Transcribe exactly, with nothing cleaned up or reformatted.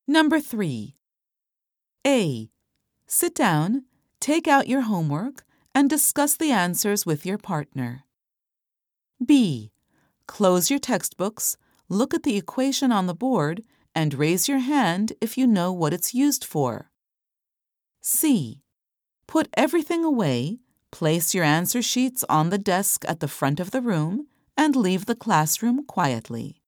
Number three. A. Sit down, take out your homework, and discuss the answers with your partner. B. Close your textbooks, look at the equation on the board, and raise your hand if you know what it's used for. C. Put everything away, place your answer sheets on the desk at the front of the room, and leave the classroom quietly.